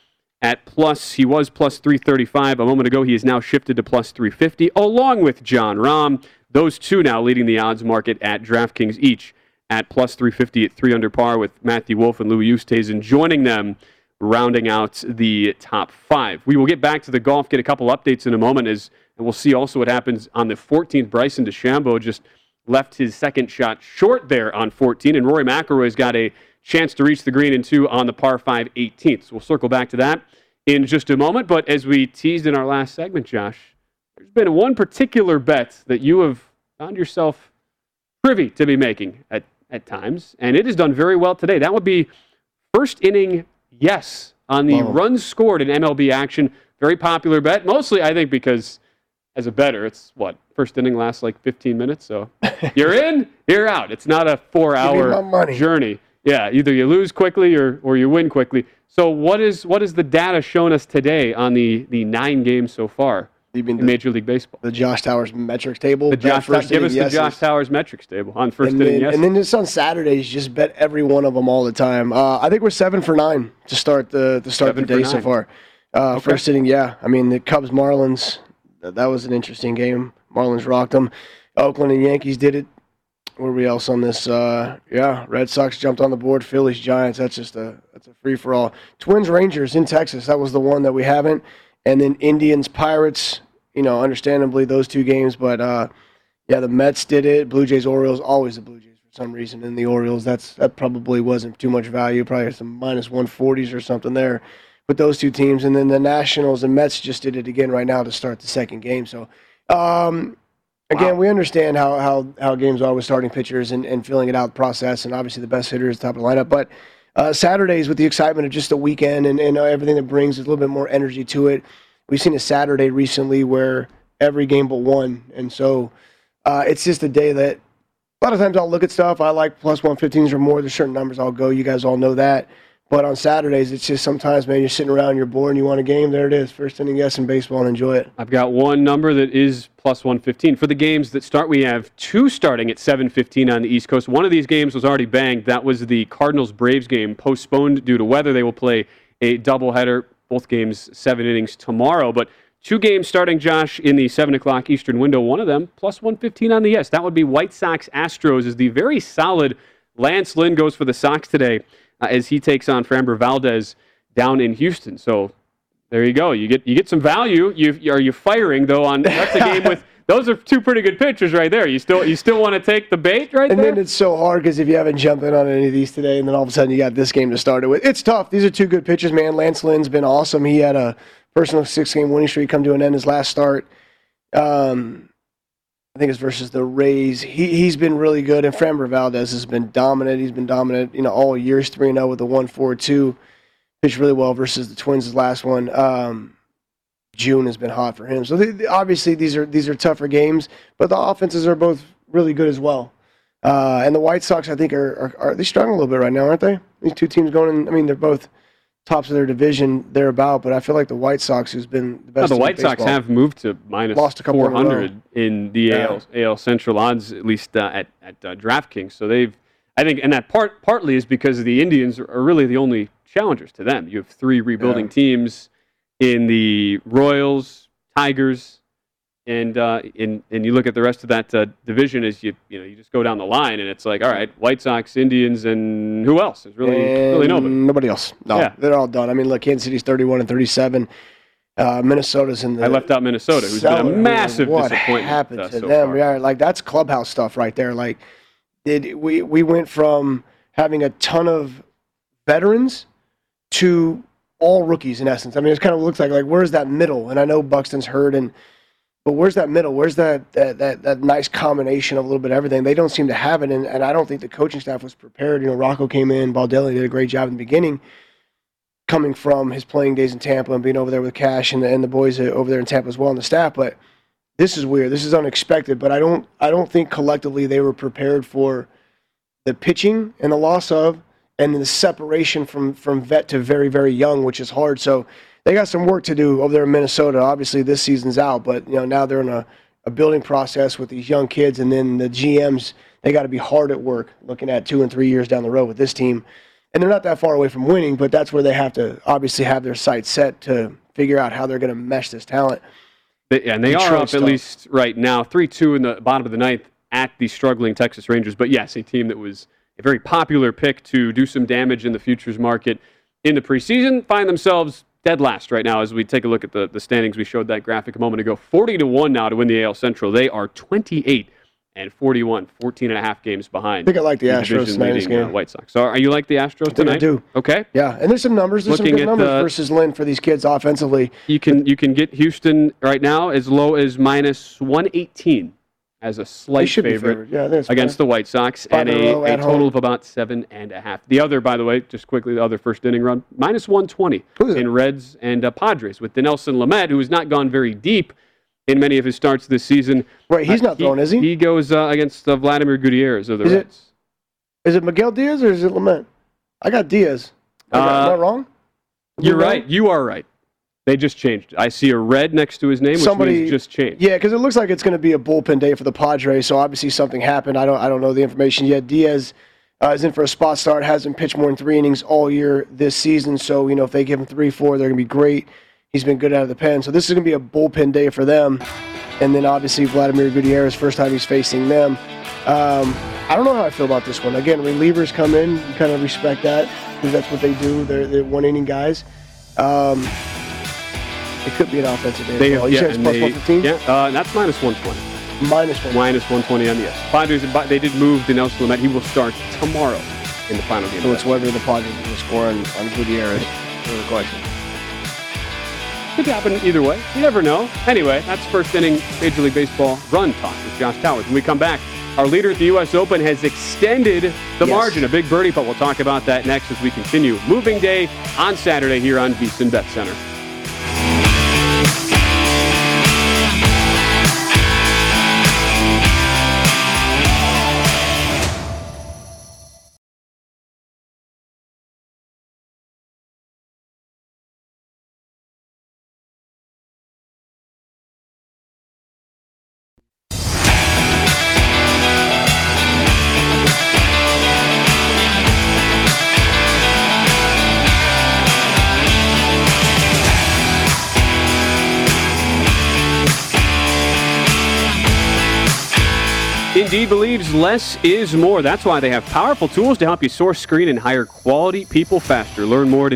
He was plus 335 a moment ago. He is now shifted to plus 350, along with Jon Rahm. Those two now leading the odds market at DraftKings, each at plus 350 at 3 under par, with Matthew Wolff and Louis Oosthuizen joining them, rounding out the top 5. We will get back to the golf, get a couple updates in a moment, and we'll see also what happens on the 14th. Bryson DeChambeau just left his second shot short there on 14, and Rory McIlroy's got a chance to reach the green in 2 on the par 5 18th. So we'll circle back to that in just a moment. But as we teased in our last segment, Josh, there's been one particular bet that you have found yourself privy to be making at times, and it has done very well today. That would be first inning yes on the runs scored in MLB action. Very popular bet, mostly I think because as a bettor, it's first inning lasts like 15 minutes, so you're in, you're out. It's not a 4-hour journey. Yeah, either you lose quickly or you win quickly. So what is the data shown us today on the 9 games so far in Major League Baseball? The Josh Towers metrics table. Give us the Josh Towers metrics table on first inning yes. And then just on Saturdays, just bet every one of them all the time. I think we're 7 for 9 to start the day so far. Okay. First inning, yeah. I mean, the Cubs Marlins, that was an interesting game. Marlins rocked them. Oakland and Yankees did it. Where we else on this? Red Sox jumped on the board. Phillies, Giants. That's a free for all. Twins, Rangers in Texas. That was the one that we haven't. And then Indians, Pirates. Understandably those 2 games. But the Mets did it. Blue Jays, Orioles. Always the Blue Jays for some reason. And the Orioles. That probably wasn't too much value. Probably some minus 140s or something there with those 2 teams. And then the Nationals and Mets just did it again right now to start the second game. So. Again, we understand how games are with starting pitchers and filling it out process, and obviously the best hitter is top of the lineup. But Saturdays, with the excitement of just the weekend and everything that brings a little bit more energy to it, we've seen a Saturday recently where every game but one. And so it's just a day that a lot of times I'll look at stuff. I like plus 115s or more. There's certain numbers I'll go. You guys all know that. But on Saturdays, it's just sometimes, man, you're sitting around, you're bored, and you want a game. There it is. First inning yes in baseball, and enjoy it. I've got one number that is plus 115. For the games that start, we have 2 starting at 7:15 on the East Coast. One of these games was already banged. That was the Cardinals-Braves game, postponed due to weather. They will play a doubleheader, both games 7 innings tomorrow. But 2 games starting, Josh, in the 7 o'clock Eastern window. One of them, plus 115 on the yes. That would be White Sox-Astros, as the very solid Lance Lynn goes for the Sox today, as he takes on Framber Valdez down in Houston. So there you go. You get some value. Are you firing though? That's a game with those are 2 pretty good pitchers right there. You still want to take the bait right and there. And then it's so hard because if you haven't jumped in on any of these today, and then all of a sudden you got this game to start it with, it's tough. These are 2 good pitchers, man. Lance Lynn's been awesome. He had a personal 6-game winning streak come to an end his last start. I think it's versus the Rays. He's been really good, and Framber Valdez has been dominant. He's been dominant, all year. He's 3-0 with a 1.42. Pitched really well versus the Twins' his last one. June has been hot for him. So obviously these are tougher games, but the offenses are both really good as well. And the White Sox, I think, are they struggling a little bit right now, aren't they? These 2 teams going in. I mean, they're both tops of their division thereabout, but I feel like the White Sox, who's been the best. The White Sox have moved to minus 400 in the AL Central odds, at least at DraftKings. So I think, and that partly is because the Indians are really the only challengers to them. You have 3 rebuilding teams in the Royals, Tigers, and you look at the rest of that division as you just go down the line, and it's like, all right, White Sox, Indians, and who else? There's really nobody else. No, they're all done. I mean, look, Kansas City's 31-37. Minnesota's in the. I left out Minnesota, who's been a massive disappointment. What happened to them? Yeah, like that's clubhouse stuff right there. Like, we went from having a ton of veterans to all rookies in essence. I mean, it kind of looks like where's that middle? And I know Buxton's hurt but where's that middle? Where's that nice combination of a little bit of everything? They don't seem to have it, and I don't think the coaching staff was prepared. Rocco came in, Baldelli did a great job in the beginning, coming from his playing days in Tampa and being over there with Cash and the boys over there in Tampa as well on the staff. But this is weird. This is unexpected. But I don't think collectively they were prepared for the pitching and the loss of, and the separation from vet to very, very young, which is hard. So they got some work to do over there in Minnesota. Obviously, this season's out, but now they're in a building process with these young kids, and then the GMs, they got to be hard at work looking at 2 and 3 years down the road with this team. And they're not that far away from winning, but that's where they have to obviously have their sights set to figure out how they're going to mesh this talent. And they are up at least right now, 3-2 in the bottom of the ninth at the struggling Texas Rangers. But yes, a team that was a very popular pick to do some damage in the futures market in the preseason, find themselves dead last right now as we take a look at the standings. We showed that graphic a moment ago. 40-1 now to win the AL Central. They are 28-41, 14.5 games behind. I think I like the Astros tonight's game. White Sox. So are you like the Astros tonight? I do. Okay. Yeah, and there's some numbers. There's some good numbers versus Lynn for these kids offensively. You can get Houston right now as low as minus 118 as a slight favorite against the White Sox, and a total of about 7.5. The other, by the way, just quickly, the other first inning run, minus 120 in Reds and Padres with Dinelson Lamet, who has not gone very deep in many of his starts this season. Right, he's not throwing, is he? He goes against Vladimir Gutierrez of the Reds. Is it Miguel Diaz or is it Lamet? I got Diaz. Am I wrong? You're right. You are right. They just changed. I see a red next to his name, which means just changed. Yeah, because it looks like it's going to be a bullpen day for the Padres, so obviously something happened. I don't know the information yet. Diaz is in for a spot start, hasn't pitched more than 3 innings all year this season, so if they give him 3-4, they're going to be great. He's been good out of the pen, so this is going to be a bullpen day for them. And then obviously Vladimir Gutierrez, first time he's facing them. I don't know how I feel about this one. Again, relievers come in, you kind of respect that because that's what they do. They're one-inning guys. It could be an offensive day. You said it's plus 115? Yeah, that's minus 120. Minus 120. Minus 120 on the yes. Padres, they did move Dinelson Lamet. He will start tomorrow in the final game. So it's whether the Padres will score on Gutierrez or the question. Could happen either way. You never know. Anyway, that's first inning Major League Baseball run talk with Josh Towers. When we come back, our leader at the U.S. Open has extended the margin. A big birdie, but we'll talk about that next as we continue. Moving day on Saturday here on VSiN Bet Center. Indeed believes less is more. That's why they have powerful tools to help you source, screen, and hire quality people faster. Learn more at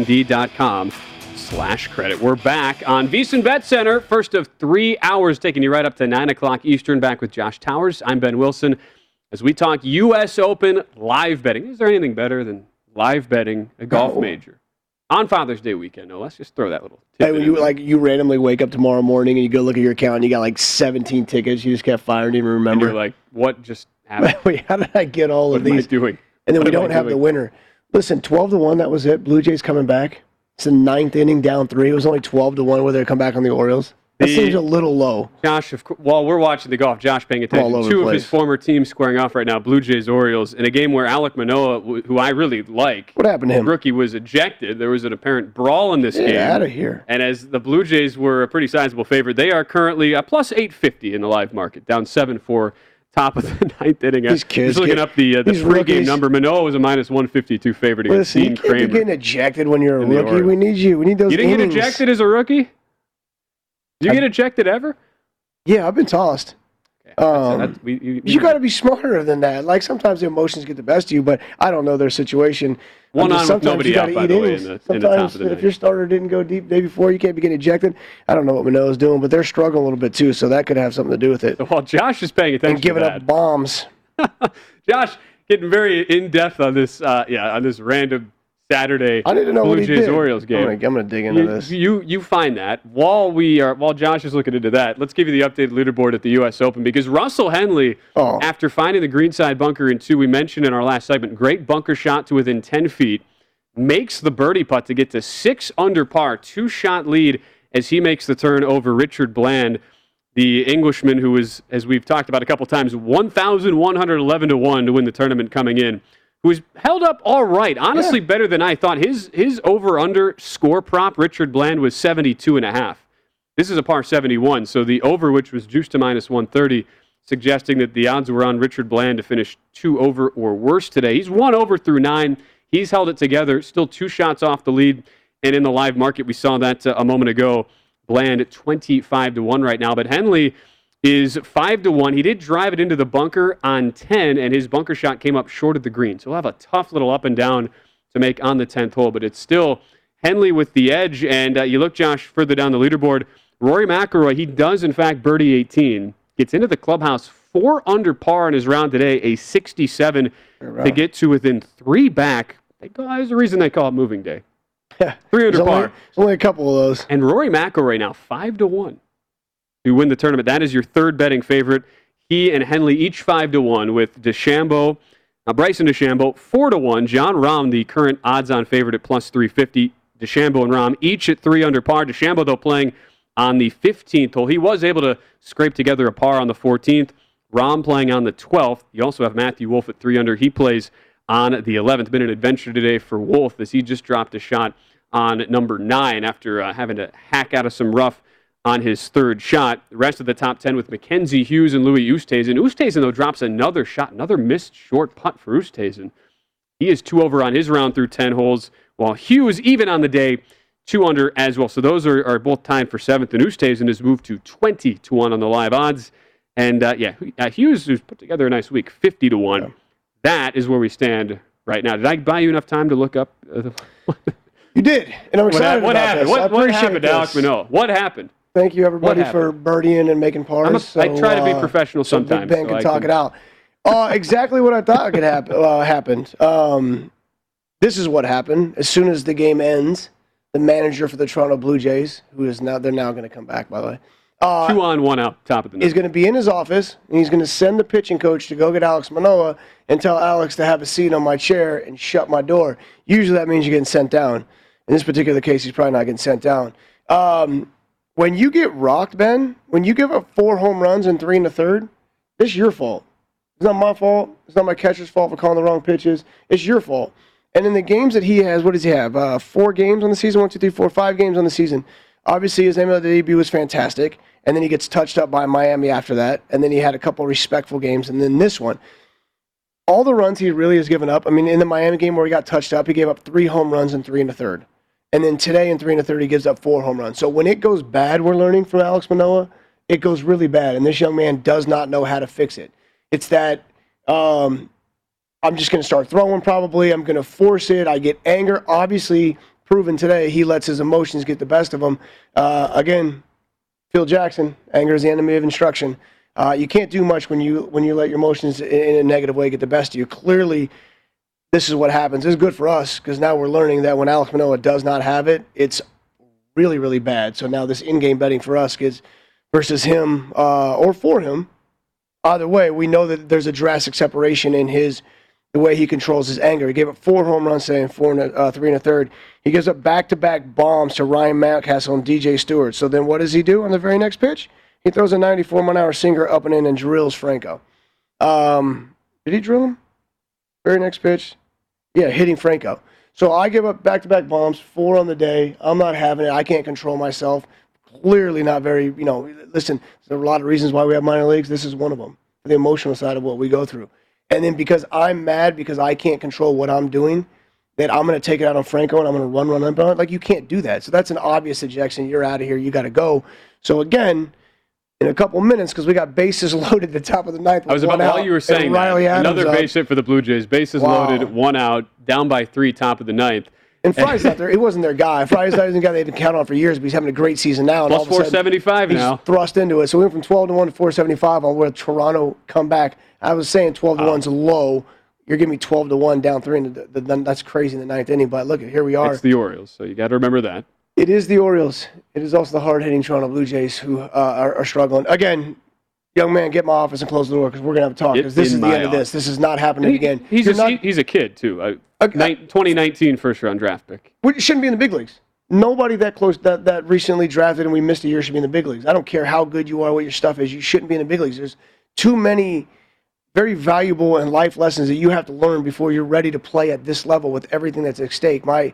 Indeed.com/credit. We're back on VSiN Bet Center. First of 3 hours, taking you right up to 9 o'clock Eastern. Back with Josh Towers. I'm Ben Wilson. As we talk U.S. Open live betting. Is there anything better than live betting a golf major? On Father's Day weekend, no. Let's just throw that little tip. Hey, when you randomly wake up tomorrow morning and you go look at your account and you got like 17 tickets, you just kept firing, didn't even remember. And you're like, what just happened? Wait, how did I get all of these? What am I doing? And then we don't have the winner. Listen, 12-1, that was it. Blue Jays coming back. It's the 9th inning, down 3. It was only 12-1 whether they come back on the Orioles. That seems a little low. Josh, while we're watching the golf, Josh paying attention. Two of his former teams squaring off right now, Blue Jays, Orioles, in a game where Alek Manoah, who I really like, what happened to him? Rookie was ejected. There was an apparent brawl in this game. Get out of here. And as the Blue Jays were a pretty sizable favorite, they are currently a plus 850 in the live market, down 7-4, top of the 9th inning. These kids. Just looking up the pregame number. Manoah was a minus 152 favorite against Dean Kramer. You're getting ejected when you're a rookie. We need you. We need those innings. You didn't get ejected as a rookie? Did you get ejected ever? Yeah, I've been tossed. Okay. You got to be smarter than that. Like sometimes the emotions get the best of you, but I don't know their situation. One on with nobody out, by the way, in the top of the night. If your starter didn't go deep the day before, you can't be getting ejected. I don't know what Manoah's doing, but they're struggling a little bit too, so that could have something to do with it. Well, Josh is paying attention and giving up bombs. Josh getting very in depth on this. On this random Saturday I need to know Blue what he Jays did. Orioles game. I'm gonna dig into this. You find that while Josh is looking into that. Let's give you the updated leaderboard at the U.S. Open because Russell Henley, after finding the greenside bunker in 2, we mentioned in our last segment, great bunker shot to within 10 feet, makes the birdie putt to get to 6 under par, 2-shot lead as he makes the turn over Richard Bland, the Englishman who is, as we've talked about a couple times, 1,111 to 1 to win the tournament coming in. Who was held up all right. Honestly, better than I thought. His over-under score prop, Richard Bland, was 72.5. This is a par 71, so the over, which was juiced to minus 130, suggesting that the odds were on Richard Bland to finish 2 over or worse today. He's 1 over through 9. he's held it together, still 2 shots off the lead. And in the live market, we saw that a moment ago. Bland at 25-1 right now, but Henley is 5-1. He did drive it into the bunker on 10, and his bunker shot came up short of the green. So he'll have a tough little up and down to make on the 10th hole, but it's still Henley with the edge. And you look, Josh, further down the leaderboard, Rory McIlroy, he does, in fact, birdie 18, gets into the clubhouse 4 under par in his round today, a 67 to get to within 3 back. There's a reason they call it moving day. Yeah, 3 under par. There's only a couple of those. And Rory McIlroy now 5-1 to win the tournament. That is your third betting favorite. He and Henley each 5-1 with Bryson DeChambeau 4-1. Jon Rahm, the current odds-on favorite at plus 350. DeChambeau and Rahm each at 3 under par. DeChambeau, though, playing on the 15th hole. He was able to scrape together a par on the 14th. Rahm playing on the 12th. You also have Matthew Wolff at 3 under. He plays on the 11th. Been an adventure today for Wolff as he just dropped a shot on number 9 after having to hack out of some rough on his third shot. The rest of the top 10 with Mackenzie Hughes and Louis Oosthuizen. Oosthuizen, though, drops another shot, another missed short putt for Oosthuizen. He is 2 over on his round through 10 holes, while Hughes, even on the day, 2 under as well. So those are both tied for 7th, and Oosthuizen has moved to 20-1 on the live odds. And, Hughes, who's put together a nice week, 50-1. Yeah. That is where we stand right now. Did I buy you enough time to look up? You did, and I'm excited what about happened? this. What happened to Alex Manoah? What happened? Thank you, everybody, for birdieing and making pars. I try to be professional sometimes. Big Ben can talk it out. Exactly what I thought could happened. This is what happened. As soon as the game ends, the manager for the Toronto Blue Jays, they're now going to come back, by the way. 2 on, 1 out, top of the ninth. He's going to be in his office, and he's going to send the pitching coach to go get Alex Manoah and tell Alex to have a seat on my chair and shut my door. Usually that means you're getting sent down. In this particular case, he's probably not getting sent down. When you get rocked, Ben, when you give up 4 home runs and 3 in the third, it's your fault. It's not my fault. It's not my catcher's fault for calling the wrong pitches. It's your fault. And in the games that he has, what does he have? 4 games on the season? 1, 2, 3, 4, 5 games on the season. Obviously, his MLB debut was fantastic. And then he gets touched up by Miami after that. And then he had a couple respectful games. And then this one. All the runs he really has given up. I mean, in the Miami game where he got touched up, he gave up 3 home runs and 3 in the third. And then today in 3 in the third, he gives up 4 home runs. So when it goes bad, we're learning from Alex Manoah, it goes really bad. And this young man does not know how to fix it. It's that I'm just going to start throwing probably. I'm going to force it. I get anger. Obviously, proven today, he lets his emotions get the best of him. Again, Phil Jackson, anger is the enemy of instruction. You can't do much when you let your emotions in a negative way get the best of you. Clearly, this is what happens. It's good for us because now we're learning that when Alex Manoah does not have it, it's really, really bad. So now this in-game betting for us gets versus him or for him. Either way, we know that there's a drastic separation in the way he controls his anger. He gave up 4 home runs today and 3 in a third. He gives up back-to-back bombs to Ryan Mountcastle and DJ Stewart. So then what does he do on the very next pitch? He throws a 94-mile-an-hour sinker up and in and drills Franco. Did he drill him? Very next pitch? Yeah, hitting Franco. So I give up back-to-back bombs, 4 on the day. I'm not having it. I can't control myself. Clearly not very, listen, there are a lot of reasons why we have minor leagues. This is one of them, the emotional side of what we go through. And then because I'm mad because I can't control what I'm doing, that I'm going to take it out on Franco and I'm going to run. Like, you can't do that. So that's an obvious ejection. You're out of here. You got to go. So, again, in a couple minutes, because we got bases loaded at the top of the ninth. I was about, while you were saying that, another base hit for the Blue Jays. Bases loaded, 1 out, down by 3, top of the ninth. And Fry's not there. He wasn't their guy. Fry's not the guy they've been counting on for years, but he's having a great season now. And plus 475 now. He's thrust into it. So we went from 12-1 to 475 on where Toronto come back. I was saying 12-1's low. You're giving me 12-1 down 3. And that's crazy in the ninth inning. But look, here we are. It's the Orioles, so you got to remember that. It is the Orioles. It is also the hard-hitting Toronto Blue Jays who are struggling. Again, young man, get my office and close the door because we're going to have a talk. Because this is the end of this. This is not happening again. He's a kid, too. 2019 first-round draft pick. It shouldn't be in the big leagues. Nobody that close that recently drafted and we missed a year should be in the big leagues. I don't care how good you are, what your stuff is. You shouldn't be in the big leagues. There's too many very valuable and life lessons that you have to learn before you're ready to play at this level with everything that's at stake. My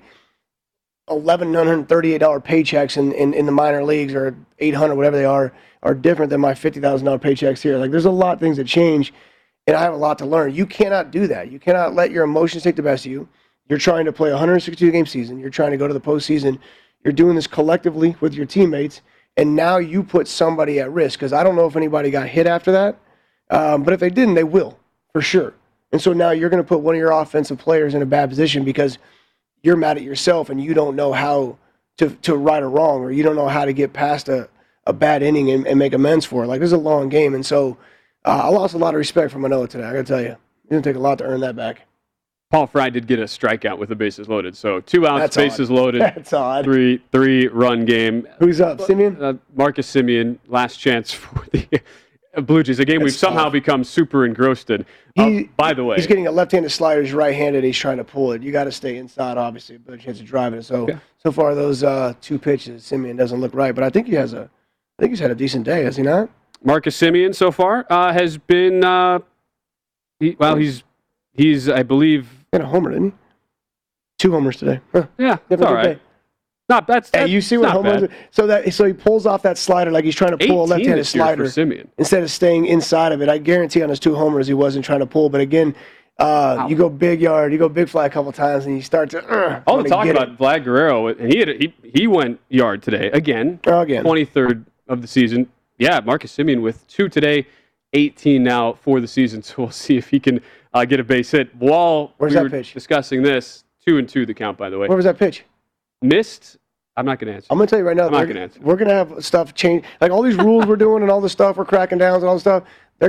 $1,138 paychecks in the minor leagues or $800, whatever they are different than my $50,000 paychecks here. Like, there's a lot of things that change, and I have a lot to learn. You cannot do that. You cannot let your emotions take the best of you. You're trying to play a 162-game season. You're trying to go to the postseason. You're doing this collectively with your teammates, and now you put somebody at risk, because I don't know if anybody got hit after that, but if they didn't, they will, for sure. And so now you're going to put one of your offensive players in a bad position because you're mad at yourself and you don't know how to right or wrong, or you don't know how to get past a bad inning and make amends for it. Like, this is a long game, and so I lost a lot of respect for Manoah today, I got to tell you. It's going to take a lot to earn that back. Paul Fry did get a strikeout with the bases loaded. So 2 outs, That's bases odd. loaded. That's odd. Three-run game. Who's up, Simeon? Marcus Semien, last chance for the Blue Jays, a game we've somehow become super engrossed in. By the way, he's getting a left-handed slider. He's right-handed. He's trying to pull it. You got to stay inside, obviously, but a chance to drive it. So far, those 2 pitches, Semien doesn't look right. But I think he's had a decent day, has he not? Marcus Semien so far has been. He's I believe. He had a homer, didn't he? 2 homers today. Huh. Yeah, that's all right. That's you see what homers. So he pulls off that slider like he's trying to pull a left-handed slider instead of staying inside of it. I guarantee on his 2 homers he wasn't trying to pull. But again, you go big yard, you go big fly a couple times, and you start to. All the talk about Vlad Guerrero, and he went yard today again. 23rd of the season. Yeah, Marcus Semien with 2 today, 18 now for the season. So we'll see if he can get a base hit. While Where's we that were pitch? discussing this, 2-2 the count, by the way. Where was that pitch? Missed. I'm not going to answer. I'm going to tell you right now. I'm not going to answer. We're going to have stuff change. Like all these rules we're doing and all the stuff we're cracking down and all the stuff.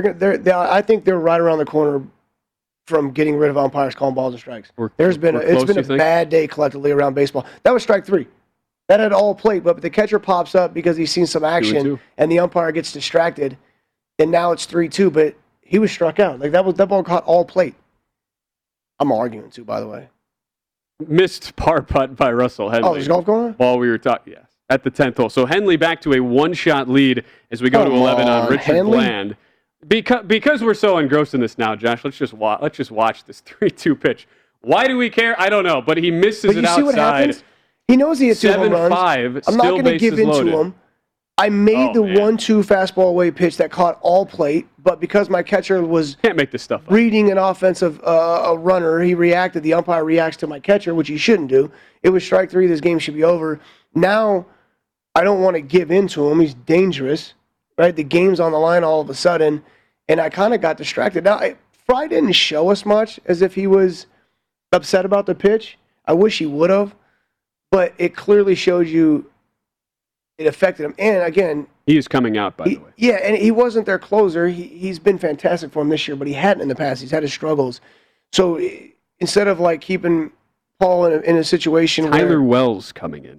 I think they're right around the corner from getting rid of umpires calling balls and strikes. It's been a bad day collectively around baseball. That was strike 3. That had all plate, but the catcher pops up because he's seen some action, and the umpire gets distracted, and now it's 3-2. But he was struck out. Like that ball caught all plate. I'm arguing too, by the way. Missed par putt by Russell Henley. Oh, there's golf going on? While we were talking, yes, at the 10th hole. So Henley back to a 1-shot lead as we go to 11 on Richard Bland. Because we're so engrossed in this now, Josh, let's just watch this 3-2 pitch. Why do we care? I don't know, but he misses it outside. See what happens? He knows he hit 2 home runs. 7-5. I'm not going to give in to him. I made the 1-2 fastball away pitch that caught all plate, but because my catcher was can't make this stuff up. Reading an offensive runner, he reacted. The umpire reacts to my catcher, which he shouldn't do. It was strike 3. This game should be over. Now, I don't want to give in to him. He's dangerous, right? The game's on the line all of a sudden, and I kind of got distracted. Now, Fry didn't show us much as if he was upset about the pitch. I wish he would have, but it clearly showed you it affected him. And again, he is coming out, by the way. Yeah, and he wasn't their closer. He's been fantastic for him this year, but he hadn't in the past. He's had his struggles. So instead of like keeping Paul in a situation where Tyler Wells coming in,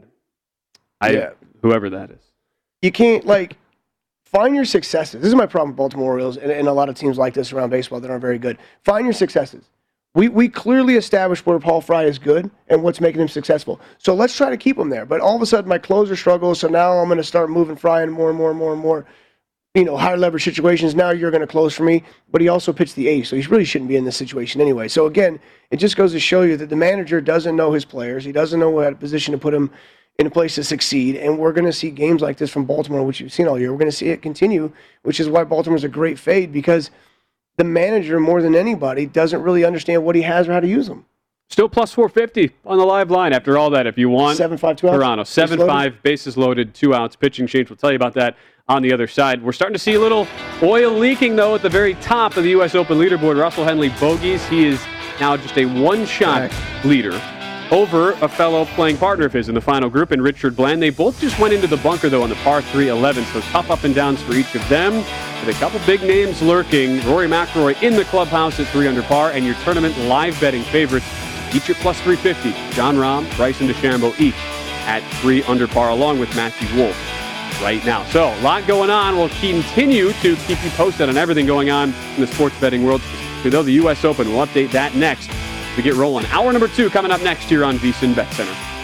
whoever that is, you can't find your successes. This is my problem with Baltimore Orioles and a lot of teams like this around baseball that aren't very good. Find your successes. We clearly established where Paul Fry is good and what's making him successful. So let's try to keep him there. But all of a sudden, my closer struggles, so now I'm going to start moving Fry in more and more, higher leverage situations. Now you're going to close for me. But he also pitched the ace, so he really shouldn't be in this situation anyway. So again, it just goes to show you that the manager doesn't know his players. He doesn't know what position to put him in a place to succeed. And we're going to see games like this from Baltimore, which you've seen all year. We're going to see it continue, which is why Baltimore's a great fade, because the manager, more than anybody, doesn't really understand what he has or how to use them. Still plus 450 on the live line after all that if you want. 7-5, 2 outs. Toronto, 7-5, bases loaded, 2 outs, pitching change. We'll tell you about that on the other side. We're starting to see a little oil leaking, though, at the very top of the U.S. Open leaderboard. Russell Henley bogeys. He is now just a 1-shot leader over a fellow playing partner of his in the final group, and Richard Bland. They both just went into the bunker, though, on the par 3 11, so tough up and downs for each of them, with a couple big names lurking. Rory McIlroy in the clubhouse at 3 under par, and your tournament live betting favorites, each at plus 350. Jon Rahm, Bryson DeChambeau, each at 3 under par, along with Matthew Wolff right now. So, a lot going on. We'll continue to keep you posted on everything going on in the sports betting world. Though the U.S. Open, we'll update that next. We get rolling. Hour number 2 coming up next here on VSiN Bet Center.